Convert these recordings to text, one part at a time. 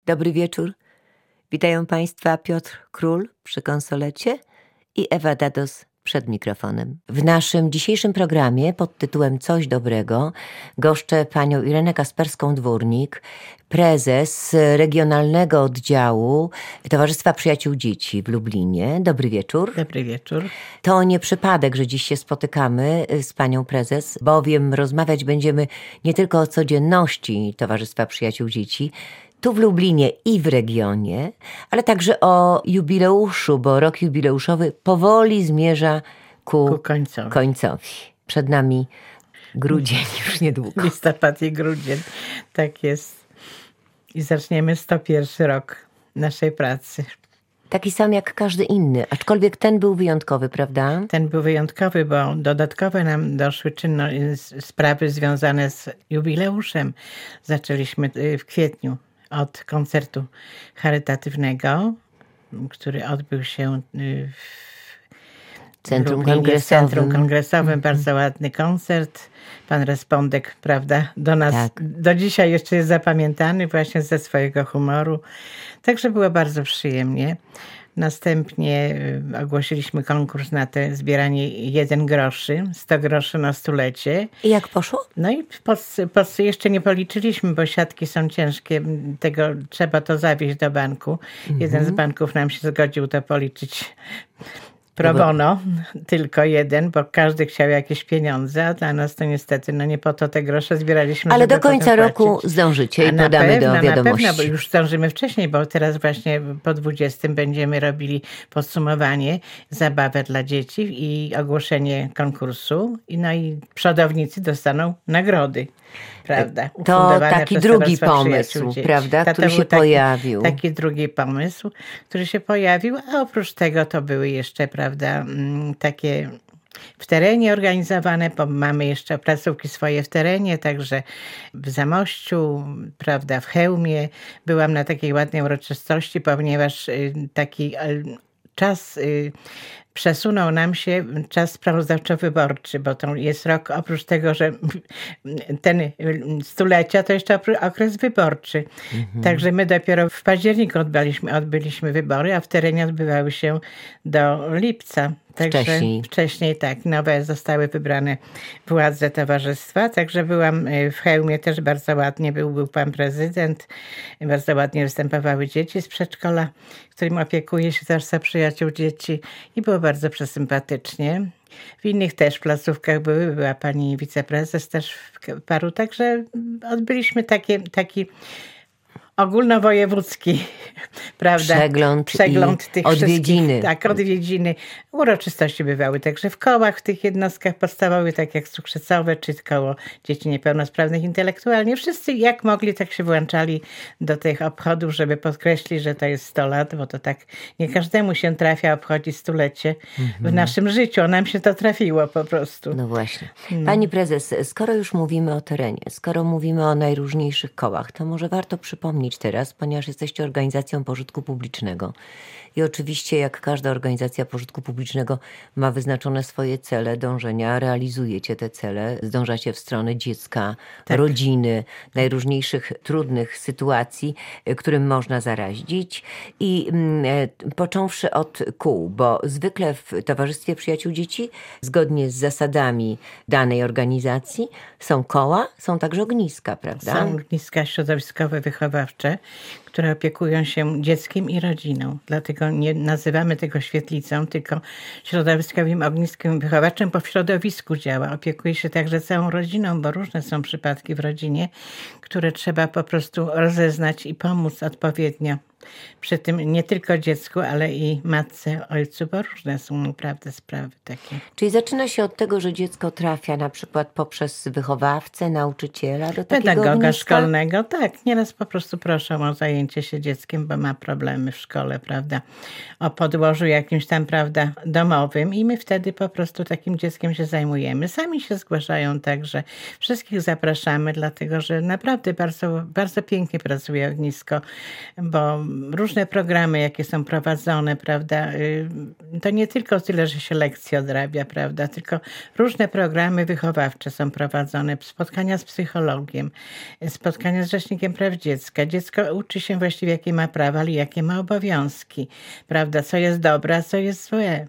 Dobry wieczór. Witają Państwa Piotr Król przy konsolecie i Ewa Dados przed mikrofonem. W naszym dzisiejszym programie pod tytułem Coś dobrego goszczę panią Irenę Kasperską-Dwórnik, prezes Regionalnego Oddziału Towarzystwa Przyjaciół Dzieci w Lublinie. Dobry wieczór. Dobry wieczór. To nie przypadek, że dziś się spotykamy z panią prezes, bowiem rozmawiać będziemy nie tylko o codzienności Towarzystwa Przyjaciół Dzieci, tu w Lublinie i w regionie, ale także o jubileuszu, bo rok jubileuszowy powoli zmierza ku końcowi. Przed nami grudzień już niedługo. Listopad i grudzień, tak jest. I zaczniemy 101 rok naszej pracy. Taki sam jak każdy inny, aczkolwiek ten był wyjątkowy, prawda? Ten był wyjątkowy, bo dodatkowo nam doszły sprawy związane z jubileuszem. Zaczęliśmy w kwietniu od koncertu charytatywnego, który odbył się w Centrum Kongresowym. Bardzo ładny koncert. Pan Respondek, prawda, do nas do dzisiaj jeszcze jest zapamiętany właśnie ze swojego humoru. Także było bardzo przyjemnie. Następnie ogłosiliśmy konkurs na te zbieranie 1 groszy, 100 groszy na stulecie. I jak poszło? No i jeszcze nie policzyliśmy, bo siatki są ciężkie. Trzeba to zawieźć do banku. Jeden z banków nam się zgodził to policzyć pro bono, tylko jeden, bo każdy chciał jakieś pieniądze, a dla nas to niestety nie po to te grosze zbieraliśmy. Ale do końca roku zdążycie i podamy do wiadomości. Na pewno, bo już zdążymy wcześniej, bo teraz właśnie po 20 będziemy robili podsumowanie, zabawę dla dzieci i ogłoszenie konkursu. No i przodownicy dostaną nagrody. Prawda? To taki drugi pomysł, prawda, który się pojawił. Taki drugi pomysł, który się pojawił, a oprócz tego to były jeszcze, prawda, takie w terenie organizowane, bo mamy jeszcze placówki swoje w terenie, także w Zamościu, prawda, w Chełmie. Byłam na takiej ładnej uroczystości, ponieważ taki czas przesunął nam się czas sprawozdawczo-wyborczy, bo to jest rok, oprócz tego, że ten stulecia, to jeszcze okres wyborczy. Także my dopiero w październiku odbyliśmy wybory, a w terenie odbywały się do lipca. Także wcześniej tak, nowe zostały wybrane władze towarzystwa, także byłam w Chełmie, też bardzo ładnie był pan prezydent, bardzo ładnie występowały dzieci z przedszkola, którym opiekuje się Towarzystwo Przyjaciół Dzieci i było bardzo przesympatycznie. W innych też placówkach była pani wiceprezes też w paru, także odbyliśmy taki ogólnowojewódzki, prawda? Przegląd tych odwiedziny. Tak, odwiedziny. Uroczystości bywały także w kołach, w tych jednostkach podstawowych, tak jak cukrzycowe, czy koło dzieci niepełnosprawnych intelektualnie. Wszyscy jak mogli, tak się włączali do tych obchodów, żeby podkreślić, że to jest 100 lat, bo to tak nie każdemu się trafia obchodzić stulecie w naszym życiu. Nam się to trafiło po prostu. No właśnie. Pani prezes, skoro już mówimy o terenie, skoro mówimy o najróżniejszych kołach, to może warto przypomnieć teraz, ponieważ jesteście organizacją pożytku publicznego i oczywiście jak każda organizacja pożytku publicznego ma wyznaczone swoje cele, dążenia, realizujecie te cele, zdążacie w stronę dziecka, rodziny, najróżniejszych trudnych sytuacji, którym można zarazić i począwszy od kół, bo zwykle w Towarzystwie Przyjaciół Dzieci, zgodnie z zasadami danej organizacji, są koła, są także ogniska, prawda? Są ogniska środowiskowe, wychowawcze, które opiekują się dzieckiem i rodziną. Dlatego nie nazywamy tego świetlicą, tylko środowiskowym ogniskiem wychowawczym, bo w środowisku działa. Opiekuje się także całą rodziną, bo różne są przypadki w rodzinie, które trzeba po prostu rozeznać i pomóc odpowiednio. Przy tym nie tylko dziecku, ale i matce, ojcu, bo różne są naprawdę sprawy takie. Czyli zaczyna się od tego, że dziecko trafia na przykład poprzez wychowawcę, nauczyciela do takiego pedagoga ogniska? Szkolnego, tak. Nieraz po prostu proszą o zajęcie się dzieckiem, bo ma problemy w szkole, prawda, o podłożu jakimś tam, prawda, domowym i my wtedy po prostu takim dzieckiem się zajmujemy. Sami się zgłaszają także. Wszystkich zapraszamy, dlatego że naprawdę bardzo, bardzo pięknie pracuje ognisko, bo różne programy, jakie są prowadzone, prawda? To nie tylko tyle, że się lekcje odrabia, prawda? Tylko różne programy wychowawcze są prowadzone, spotkania z psychologiem, spotkania z Rzecznikiem Praw Dziecka. Dziecko uczy się właściwie, jakie ma prawa, ale jakie ma obowiązki, prawda? Co jest dobre, a co jest złe.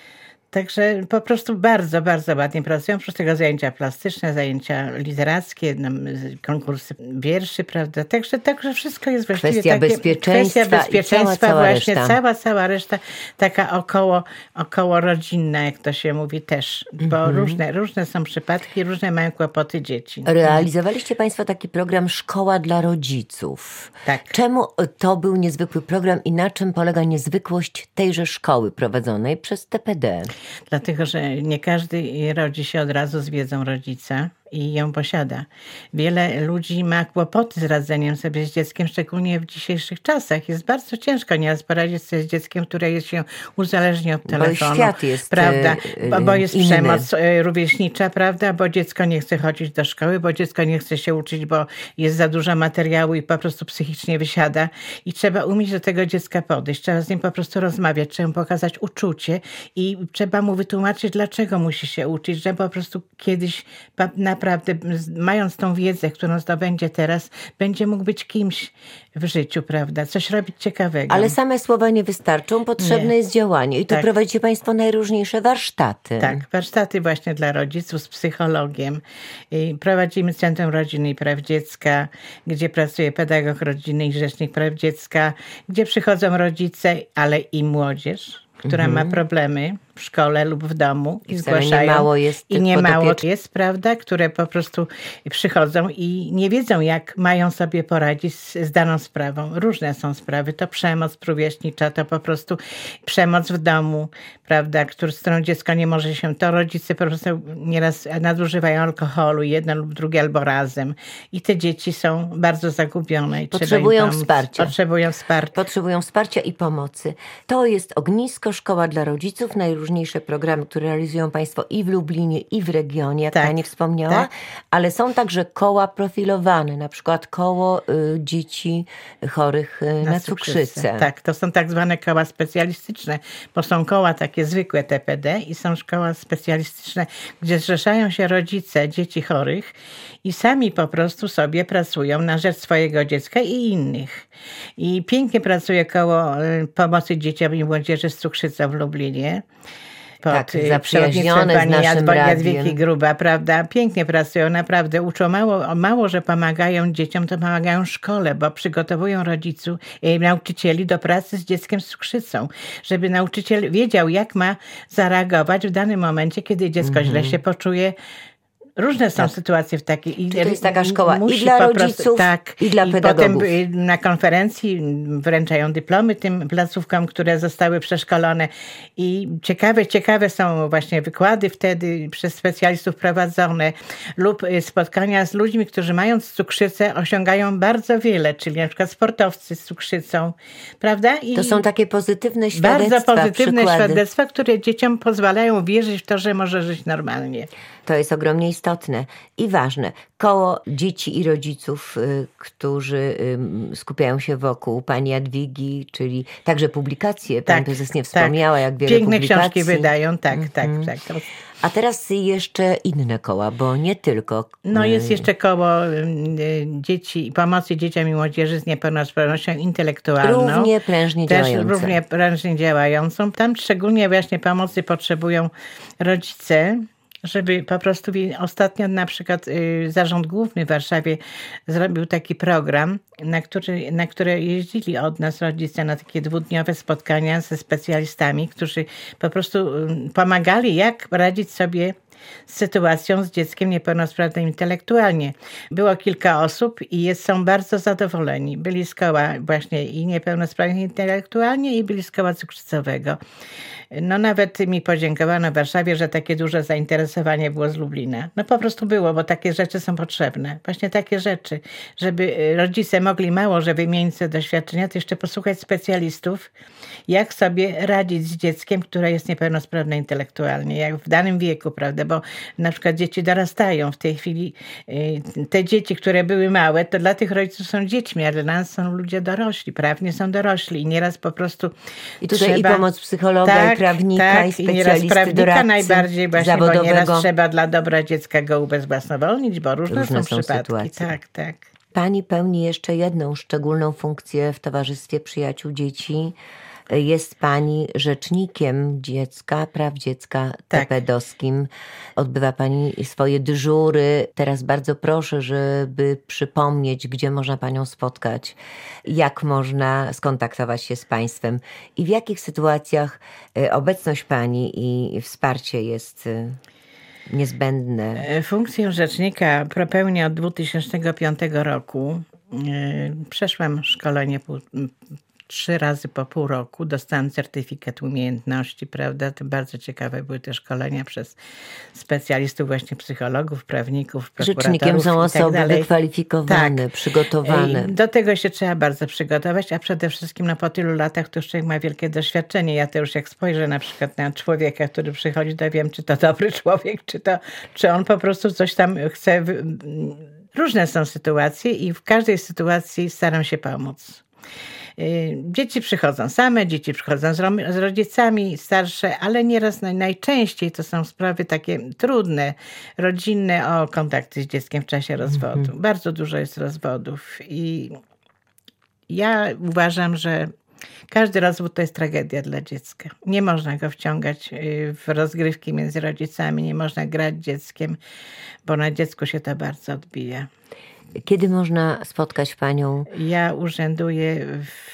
Także po prostu bardzo, bardzo ładnie pracują. Oprócz tego zajęcia plastyczne, zajęcia literackie, konkursy wierszy, prawda? Także wszystko jest właściwie Kwestia bezpieczeństwa cała właśnie, reszta. cała reszta taka około rodzinna, jak to się mówi też. Bo różne są przypadki, różne mają kłopoty dzieci. Realizowaliście Państwo taki program Szkoła dla rodziców. Tak. Czemu to był niezwykły program i na czym polega niezwykłość tejże szkoły prowadzonej przez TPD? Dlatego, że nie każdy rodzi się od razu z wiedzą rodzica i ją posiada. Wiele ludzi ma kłopoty z radzeniem sobie z dzieckiem, szczególnie w dzisiejszych czasach. Jest bardzo ciężko nieraz poradzić sobie z dzieckiem, które się uzależnia od telefonu. Bo świat jest prawda? Bo jest inny. przemoc rówieśnicza, prawda? Bo dziecko nie chce chodzić do szkoły, bo dziecko nie chce się uczyć, bo jest za dużo materiału i po prostu psychicznie wysiada. I trzeba umieć do tego dziecka podejść. Trzeba z nim po prostu rozmawiać, trzeba mu pokazać uczucie i trzeba mu wytłumaczyć, dlaczego musi się uczyć, że po prostu kiedyś naprawdę, mając tą wiedzę, którą zdobędzie teraz, będzie mógł być kimś w życiu, prawda? Coś robić ciekawego. Ale same słowa nie wystarczą, potrzebne jest działanie. I tu prowadzicie Państwo najróżniejsze warsztaty. Tak, warsztaty właśnie dla rodziców z psychologiem. Prowadzimy Centrum Rodziny i Praw Dziecka, gdzie pracuje pedagog rodziny i Rzecznik Praw Dziecka, gdzie przychodzą rodzice, ale i młodzież, która ma problemy w szkole lub w domu i zgłaszają. Niemało jest I niemało jest, prawda, które po prostu przychodzą i nie wiedzą, jak mają sobie poradzić z daną sprawą. Różne są sprawy. To przemoc rówieśnicza, to po prostu przemoc w domu, prawda, z którą dziecko nie może się... To rodzice po prostu nieraz nadużywają alkoholu, jedno lub drugie, albo razem. I te dzieci są bardzo zagubione. I Potrzebują wsparcia. Potrzebują wsparcia i pomocy. To jest Ognisko, Szkoła dla Rodziców, najróżniejsze programy, które realizują Państwo i w Lublinie, i w regionie, jak Pani wspomniała, ale są także koła profilowane, na przykład koło dzieci chorych na cukrzycę. Tak, to są tak zwane koła specjalistyczne, bo są koła takie zwykłe TPD i są koła specjalistyczne, gdzie zrzeszają się rodzice dzieci chorych i sami po prostu sobie pracują na rzecz swojego dziecka i innych. I pięknie pracuje koło pomocy dzieciom i młodzieży z cukrzycą w Lublinie. Tak, zaprzyjaźnione z naszym Jadwigi Gruba, prawda? Pięknie pracują, naprawdę uczą mało, że pomagają dzieciom, to pomagają szkole, bo przygotowują rodziców, nauczycieli do pracy z dzieckiem z cukrzycą, żeby nauczyciel wiedział, jak ma zareagować w danym momencie, kiedy dziecko źle się poczuje. Różne są sytuacje w takiej... To jest taka szkoła i dla rodziców, i dla pedagogów. Potem na konferencji wręczają dyplomy tym placówkom, które zostały przeszkolone. I ciekawe są właśnie wykłady wtedy przez specjalistów prowadzone lub spotkania z ludźmi, którzy mając cukrzycę osiągają bardzo wiele, czyli na przykład sportowcy z cukrzycą, prawda? I to są takie pozytywne świadectwa, bardzo pozytywne przykłady. Świadectwa, które dzieciom pozwalają wierzyć w to, że może żyć normalnie. To jest ogromnie istotne i ważne. Koło dzieci i rodziców, którzy skupiają się wokół pani Jadwigi, czyli także publikacje. Pani prezes nie wspomniała, jak wiele piękne publikacji. Książki wydają, tak. A teraz jeszcze inne koła, bo nie tylko... Jest jeszcze koło dzieci, pomocy dzieciom i młodzieży z niepełnosprawnością intelektualną. Równie prężnie działające. Równie prężnie działającą. Tam szczególnie właśnie pomocy potrzebują rodzice, żeby po prostu ostatnio na przykład Zarząd Główny w Warszawie zrobił taki program, na które jeździli od nas rodzice na takie dwudniowe spotkania ze specjalistami, którzy po prostu pomagali, jak radzić sobie z sytuacją z dzieckiem niepełnosprawnym intelektualnie. Było kilka osób i są bardzo zadowoleni. Byli z koła właśnie i niepełnosprawnych intelektualnie i byli z koła cukrzycowego. Nawet mi podziękowano w Warszawie, że takie duże zainteresowanie było z Lublina. Po prostu było, bo takie rzeczy są potrzebne. Właśnie takie rzeczy, żeby rodzice mogli mało, że wymienić sobie doświadczenia, to jeszcze posłuchać specjalistów, jak sobie radzić z dzieckiem, które jest niepełnosprawne intelektualnie, jak w danym wieku, prawda? naprawdę, bo na przykład dzieci dorastają w tej chwili. Te dzieci, które były małe, to dla tych rodziców są dziećmi, a dla nas są ludzie dorośli, prawnie są dorośli i nieraz po prostu I tutaj i pomoc psychologa, i prawnika, i nieraz specjalisty, prawnika doradcy najbardziej właśnie, zawodowego. bo nieraz trzeba dla dobra dziecka go ubezwłasnowolnić, bo różne są przypadki. Sytuacje. Tak. Pani pełni jeszcze jedną szczególną funkcję w Towarzystwie Przyjaciół Dzieci. Jest pani rzecznikiem dziecka, praw dziecka TPD-owskim. Odbywa pani swoje dyżury. Teraz bardzo proszę, żeby przypomnieć, gdzie można panią spotkać, jak można skontaktować się z państwem i w jakich sytuacjach obecność pani i wsparcie jest niezbędne. Funkcję rzecznika pełnię od 2005 roku. Przeszłam szkolenie 3 razy po pół roku. Dostałam certyfikat umiejętności, prawda? To bardzo ciekawe były te szkolenia przez specjalistów, właśnie psychologów, prawników, prokuratorów. Rzecznikiem są osoby tak wykwalifikowane, przygotowane. Do tego się trzeba bardzo przygotować, a przede wszystkim po tylu latach to już człowiek ma wielkie doświadczenie. Ja to już jak spojrzę na przykład na człowieka, który przychodzi, to wiem, czy to dobry człowiek, czy on po prostu coś tam chce. Różne są sytuacje i w każdej sytuacji staram się pomóc. Dzieci przychodzą same, dzieci przychodzą z rodzicami, starsze, ale nieraz najczęściej to są sprawy takie trudne, rodzinne, o kontakty z dzieckiem w czasie rozwodu. Bardzo dużo jest rozwodów i ja uważam, że każdy rozwód to jest tragedia dla dziecka. Nie można go wciągać w rozgrywki między rodzicami, nie można grać dzieckiem, bo na dziecku się to bardzo odbija. Kiedy można spotkać panią? Ja urzęduję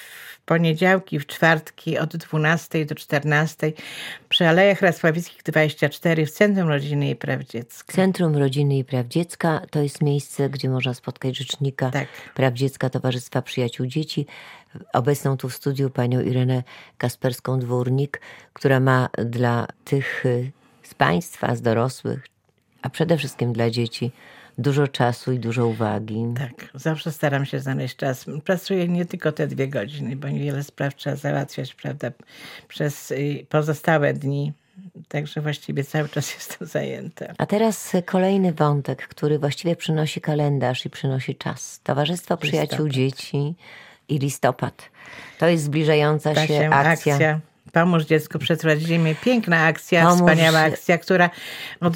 w poniedziałki, w czwartki od 12 do 14 przy Alejach Racławickich 24 w Centrum Rodziny i Praw Dziecka. Centrum Rodziny i Praw Dziecka to jest miejsce, gdzie można spotkać rzecznika praw dziecka Towarzystwa Przyjaciół Dzieci. Obecną tu w studiu panią Irenę Kasperską-Dwórnik, która ma dla tych z państwa, z dorosłych, a przede wszystkim dla dzieci, dużo czasu i dużo uwagi. Tak, zawsze staram się znaleźć czas. Pracuję nie tylko te 2 godziny, bo wiele spraw trzeba załatwiać, prawda, przez pozostałe dni. Także właściwie cały czas jestem zajęta. A teraz kolejny wątek, który właściwie przynosi kalendarz i przynosi czas. Towarzystwo Przyjaciół Dzieci i listopad. To jest zbliżająca się akcja. Pomóż dziecku przetrwać zimę. Piękna akcja, wspaniała akcja, która od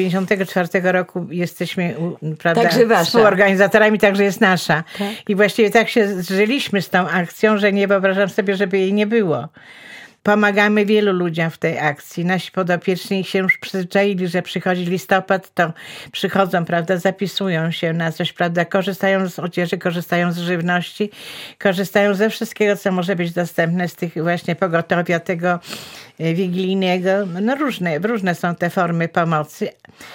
1994 roku jesteśmy, prawda, współorganizatorami, także jest nasza. Tak. I właściwie tak się zżyliśmy z tą akcją, że nie wyobrażam sobie, żeby jej nie było. Pomagamy wielu ludziom w tej akcji. Nasi podopieczni się już przyzwyczaili, że przychodzi listopad, to przychodzą, prawda, zapisują się na coś, prawda, korzystają z odzieży, korzystają z żywności, korzystają ze wszystkiego, co może być dostępne z tych właśnie pogotowia tego wigilijnego. No różne są te formy pomocy.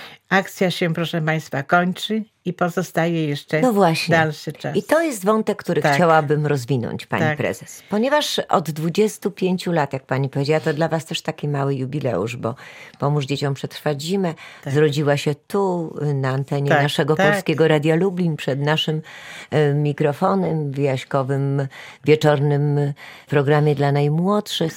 Akcja się, proszę państwa, kończy i pozostaje jeszcze dalszy czas. I to jest wątek, który chciałabym rozwinąć, pani prezes. Ponieważ od 25 lat, jak pani powiedziała, to dla was też taki mały jubileusz, bo Pomóż Dzieciom przetrwać zimę zrodziła się tu, na antenie naszego Polskiego Radia Lublin, przed naszym mikrofonem w jaśkowym wieczornym programie dla najmłodszych.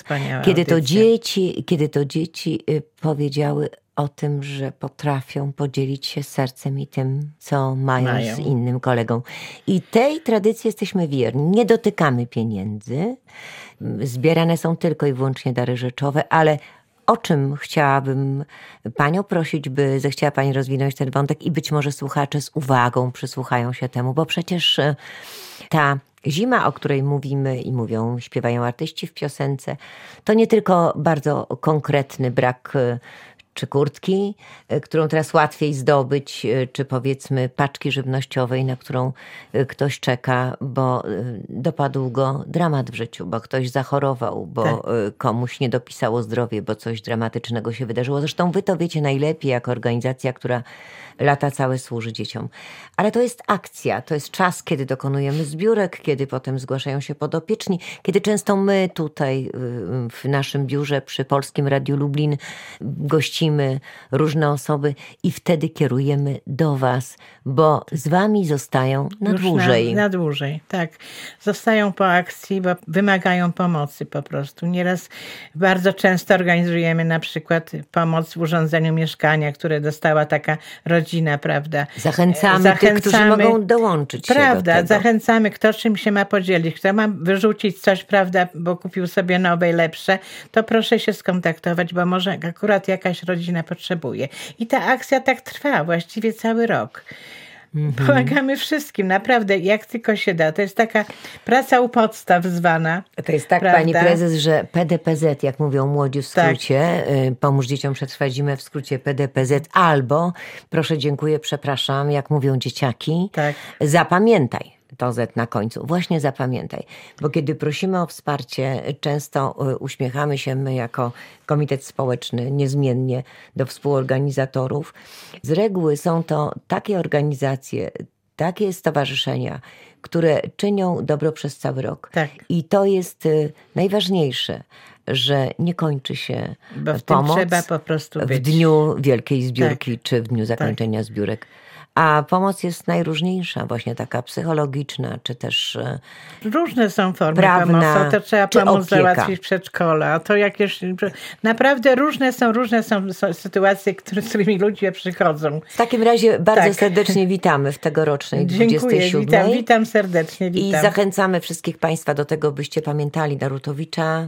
Kiedy to dzieci powiedziały o tym, że potrafią podzielić się sercem i tym, co mają z innym kolegą. I tej tradycji jesteśmy wierni. Nie dotykamy pieniędzy. Zbierane są tylko i wyłącznie dary rzeczowe, ale o czym chciałabym panią prosić, by zechciała pani rozwinąć ten wątek i być może słuchacze z uwagą przysłuchają się temu, bo przecież ta zima, o której mówimy i mówią, śpiewają artyści w piosence, to nie tylko bardzo konkretny brak czy kurtki, którą teraz łatwiej zdobyć, czy powiedzmy paczki żywnościowej, na którą ktoś czeka, bo dopadł go dramat w życiu, bo ktoś zachorował, bo komuś nie dopisało zdrowie, bo coś dramatycznego się wydarzyło. Zresztą wy to wiecie najlepiej jako organizacja, która lata całe służy dzieciom. Ale to jest akcja, to jest czas, kiedy dokonujemy zbiórek, kiedy potem zgłaszają się podopieczni, kiedy często my tutaj w naszym biurze przy Polskim Radiu Lublin gościmy prosimy różne osoby i wtedy kierujemy do was, bo z wami zostają na Już dłużej. Na dłużej, tak. Zostają po akcji, bo wymagają pomocy po prostu. Nieraz bardzo często organizujemy na przykład pomoc w urządzeniu mieszkania, które dostała taka rodzina, prawda. Zachęcamy tych, którzy mogą dołączyć się prawda, do tego. Zachęcamy, kto czym się ma podzielić, kto ma wyrzucić coś, prawda, bo kupił sobie nowe i lepsze, to proszę się skontaktować, bo może akurat jakaś rodzina potrzebuje. I ta akcja tak trwa właściwie cały rok. Pomagamy wszystkim, naprawdę, jak tylko się da. To jest taka praca u podstaw zwana. To jest tak, prawda? pani prezes, że PDPZ, jak mówią młodzi w skrócie, pomóż dzieciom przetrwać zimę w skrócie PDPZ, albo proszę, dziękuję, przepraszam, jak mówią dzieciaki, Tak. zapamiętaj. To Z na końcu. Właśnie zapamiętaj. Bo kiedy prosimy o wsparcie, często uśmiechamy się my jako Komitet Społeczny niezmiennie do współorganizatorów. Z reguły są to takie organizacje, takie stowarzyszenia, które czynią dobro przez cały rok. Tak. I to jest najważniejsze, że nie kończy się Bo w pomoc tym trzeba po prostu być. w dniu wielkiej zbiórki, Tak. czy w dniu zakończenia zbiórek. A pomoc jest najróżniejsza, właśnie taka psychologiczna, czy też Różne są formy prawna, pomocy. To trzeba czy pomóc opieka. załatwić przedszkola. A to jakieś... Naprawdę różne są sytuacje, z którymi ludzie przychodzą. W takim razie bardzo Tak. serdecznie witamy w tegorocznej Dziękuję, 27. witam serdecznie. I Witam. zachęcamy wszystkich państwa do tego, byście pamiętali Narutowicza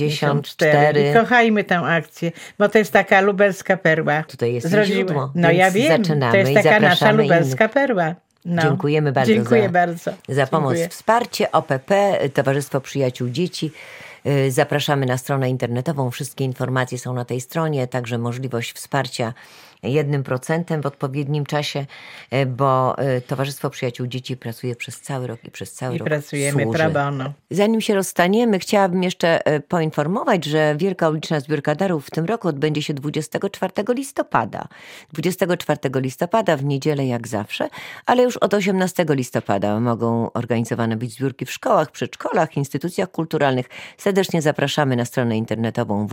54. I kochajmy tę akcję, bo to jest taka lubelska perła. Tutaj jest Zrodziła- źródło, No więc ja wiem, zaczynamy to jest i taka nasza zapraszamy lubelska perła. No. Dziękujemy bardzo Dziękuję bardzo. za pomoc, Dziękuję. wsparcie. OPP, Towarzystwo Przyjaciół Dzieci. Zapraszamy na stronę internetową. Wszystkie informacje są na tej stronie, także możliwość wsparcia 1% w odpowiednim czasie, bo Towarzystwo Przyjaciół Dzieci pracuje przez cały rok i przez cały I rok pracujemy służy. pro bono. Zanim się rozstaniemy, chciałabym jeszcze poinformować, że Wielka Uliczna Zbiórka Darów w tym roku odbędzie się 24 listopada. 24 listopada w niedzielę jak zawsze, ale już od 18 listopada mogą organizowane być zbiórki w szkołach, przedszkolach, instytucjach kulturalnych. Serdecznie zapraszamy na stronę internetową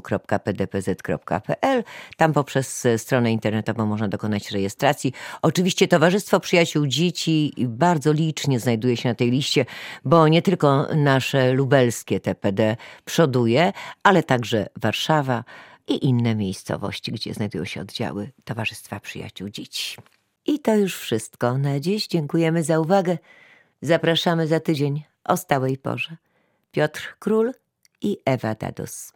www.pdpz.pl. Tam poprzez stronę internetową można dokonać rejestracji. Oczywiście Towarzystwo Przyjaciół Dzieci bardzo licznie znajduje się na tej liście, bo nie tylko nasze lubelskie TPD przoduje, ale także Warszawa i inne miejscowości, gdzie znajdują się oddziały Towarzystwa Przyjaciół Dzieci. I to już wszystko na dziś. Dziękujemy za uwagę. Zapraszamy za tydzień o stałej porze. Piotr Król i Ewa Dados.